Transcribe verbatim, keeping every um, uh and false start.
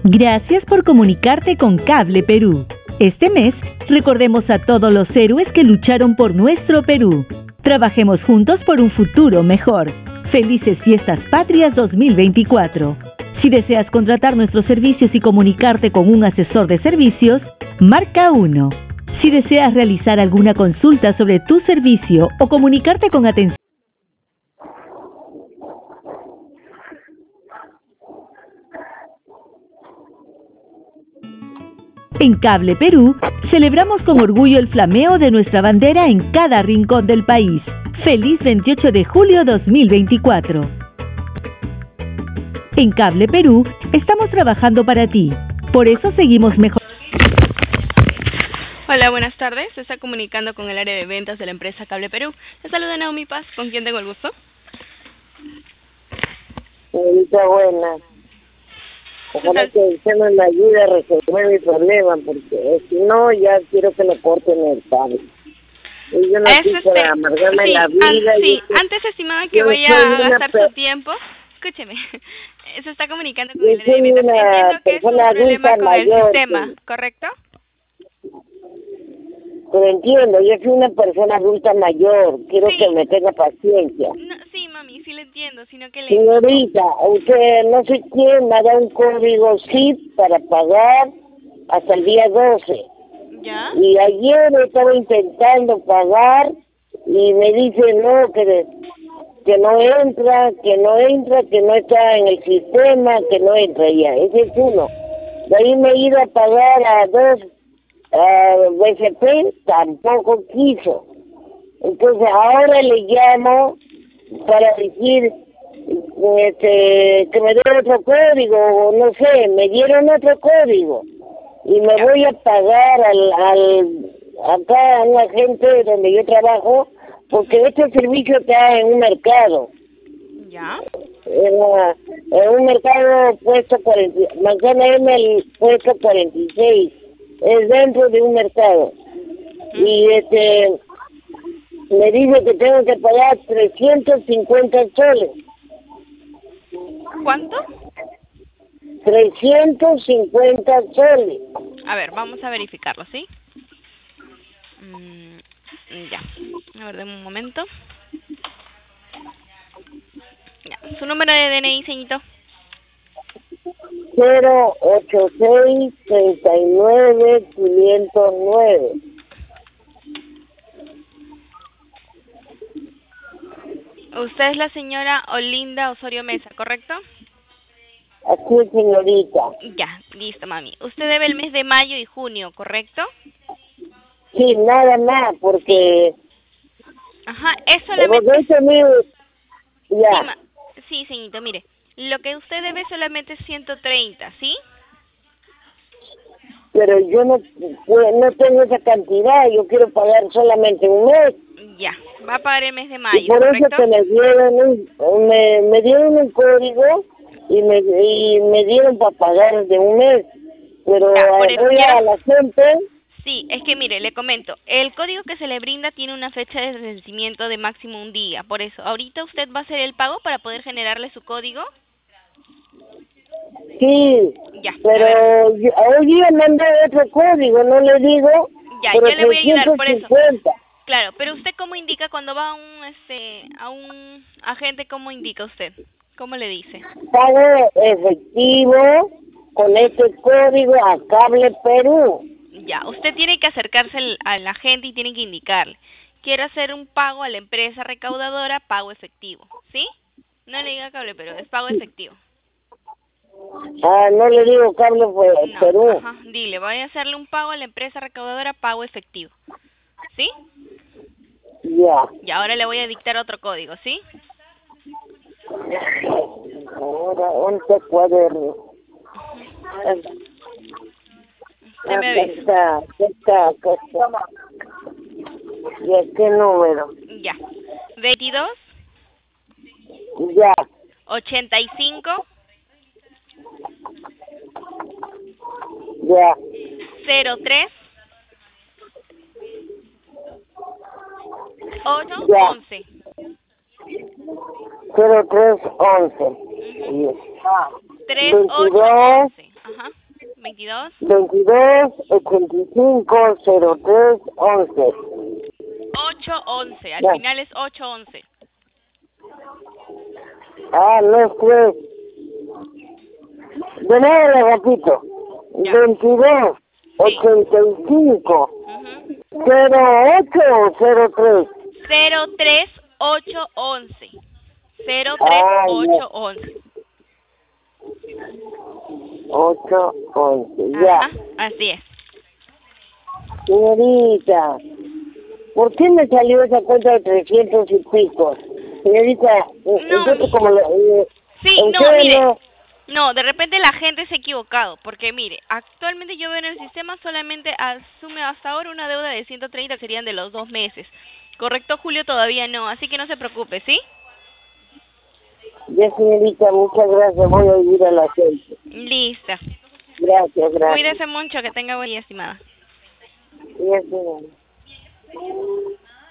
Gracias por comunicarte con Cable Perú. Este mes, recordemos a todos los héroes que lucharon por nuestro Perú. Trabajemos juntos por un futuro mejor. Felices Fiestas Patrias dos mil veinticuatro. Si deseas contratar nuestros servicios y comunicarte con un asesor de servicios, marca uno. Si deseas realizar alguna consulta sobre tu servicio o comunicarte con atención en Cable Perú, celebramos con orgullo el flameo de nuestra bandera en cada rincón del país. ¡Feliz veintiocho de julio dos mil veinticuatro! En Cable Perú, estamos trabajando para ti. Por eso seguimos mejorando. Hola, buenas tardes. Se está comunicando con el área de ventas de la empresa Cable Perú. Le saluda Naomi Paz. ¿Con quién tengo el gusto? Señorita buena. Ojalá que usted me ayude a resolver mi problema, porque si no, ya quiero que me corten el cable. Y yo no es quise este, amargarme sí, la vida. An sí, y antes estimaba que yo vaya a gastar su tiempo. Escúcheme, se está comunicando con yo el área de soy ventas. una Entiendo que es un persona problema adulta con mayor, el sistema, sí. ¿correcto? Pero entiendo, yo soy una persona adulta mayor, quiero Sí. que me tenga paciencia. No, sí, mami, sí le entiendo, sino que le... Señorita, usted no sé quién me ha dado un código S I P para pagar hasta el día doce. ¿Ya? Y ayer estaba intentando pagar y me dice no, que, que no entra, que no entra, que no está en el sistema, que no entra ya. Ese es uno. De ahí me he ido a pagar a dos a B C P, tampoco quiso. Entonces ahora le llamo para decir este, que me den otro código, no sé, me dieron otro código y me Ya. voy a pagar al, al acá a un agente donde yo trabajo, porque este servicio está en un mercado, ¿Ya? en, la- en un mercado puesto cuarenta, Manzana M, el puesto cuarenta y seis, es dentro de un mercado. Y este me dice que tengo que pagar trescientos cincuenta soles. ¿Cuánto? trescientos cincuenta soles. A ver, vamos a verificarlo, ¿sí? Mm, ya. A ver, deme un momento. Ya. ¿Su número de D N I, señorito? cero ocho seis treinta y nueve quinientos nueve. Usted es la señora Olinda Osorio Mesa, ¿correcto? Así es, señorita. Ya, listo, mami. Usted debe el mes de mayo y junio, ¿correcto? Sí, nada más, porque... Ajá, es Porque solamente... ese mío... Sí, Ya, ma... sí, señorito, mire. Lo que usted debe es solamente ciento treinta, ¿sí? pero yo no, pues, no tengo esa cantidad, yo quiero pagar solamente un mes. Ya, va a pagar el mes de Y mayo, por eso ¿correcto? que me dieron un, me, me dieron un código y me, y me dieron para pagar de un mes. Pero Ya, por eh, eso voy quiero... a la gente... Sí, es que mire, le comento, el código que se le brinda tiene una fecha de vencimiento de máximo un día, por eso, ahorita usted va a hacer el pago para poder generarle su código. Sí, Ya, a ver. pero yo- hoy día mandé otro código, no le digo, Ya, pero yo le voy a ayudar, por eso. trescientos cincuenta. Claro, pero usted cómo indica cuando va a un, este, a un agente, ¿cómo indica usted? ¿Cómo le dice? Pago efectivo con este código a Cable Perú. Ya, usted tiene que acercarse al, al agente y tiene que indicarle. Quiero hacer un pago a la empresa recaudadora, pago efectivo, ¿sí? No le diga Cable Perú, es pago efectivo. Ah, no le digo Cable No, Perú. ajá, dile, voy a hacerle un pago a la empresa recaudadora, pago efectivo, ¿sí? Ya. Y ahora le voy a dictar otro código, ¿sí? Ahora, once cuadernos. Usted me Acá avisa. está, acá está, acá está. ¿Y a qué número? Ya. veintidós, Ya, ochenta y cinco, ya, cero tres, ocho, Ya. once. cero tres once. Ujú. Ah, tres, ocho, veintidós, once. Ajá. veintidós. veintidós, ochenta y cinco, cero tres, once. ocho once, al Ya. final es ocho once. Ah, no es tres. De nuevo le repito. Ya. veintidós, ochenta y cinco, Ujú. cero ocho o cero tres. cero tres ocho once. cero tres Ah, ya. ocho once. ocho, once, ya. Ajá, así es. Señorita, ¿por qué me salió esa cuenta de trescientos y pico? Señorita, eh, No. entonces como la... Eh, Sí, ¿en no, qué mire. no? No, de repente la gente se ha equivocado, porque mire, actualmente yo veo en el sistema solamente asume hasta ahora una deuda de ciento treinta, que serían de los dos meses. Correcto, Julio, todavía no, así que no se preocupe, ¿sí? Ya, señorita, muchas gracias. Voy a ir a la gente. Lista. Gracias, gracias. Cuídese mucho, que tenga buen día, estimada. Ya, señora.